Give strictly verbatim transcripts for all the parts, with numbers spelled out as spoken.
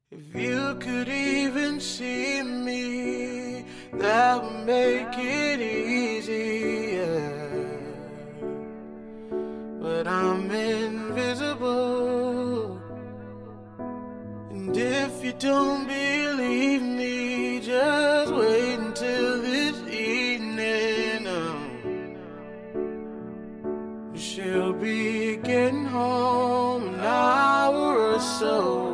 If you could even see me, that would make it easier. But I'm invisible, and if you don't believe me, just wait until this evening. Oh, she'll be getting home in an hour or so.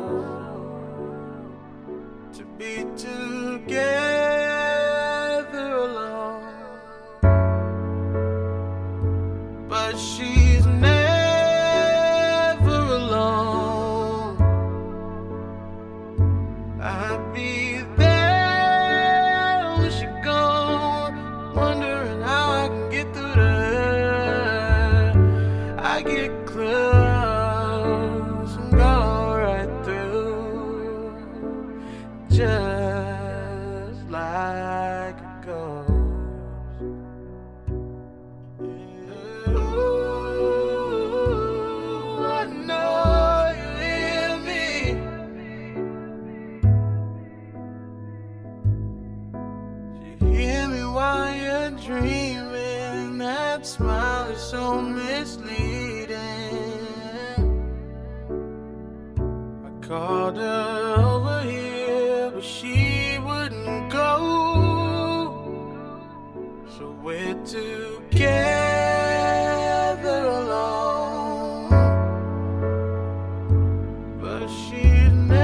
To be together alone, but she's never alone. I'd be there when she's gone, wondering how I can get through to her. I get close and go right through, just like a ghost. Ooh, I know you hear me. You hear me while you're dreaming. That smile is so misleading. I called her over here, but she wouldn't go. So we're together alone, but she's never